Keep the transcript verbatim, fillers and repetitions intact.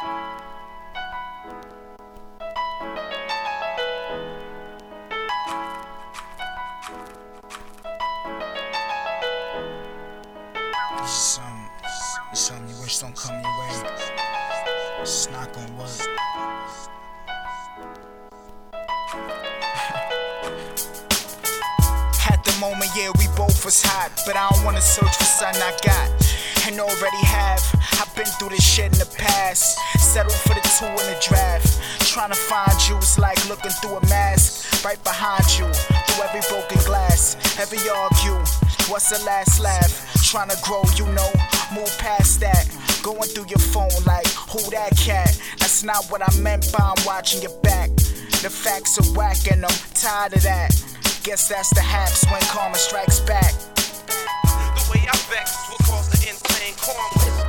This is something, it's something you wish don't come your way. It's not gonna work. At the moment, yeah, we both was hot, but I don't wanna search for something I got and already have. I've been through this shit in the past, settled for the two in the draft. Trying to find you is like looking through a mask, right behind you, through every broken glass. Every argue, what's the last laugh? Trying to grow, you know, move past that. Going through your phone like, who that cat? That's not what I meant by I'm watching your back. The facts are whack and I'm tired of that. Guess that's the haps when karma strikes back. The way I vex will cause the insane karma.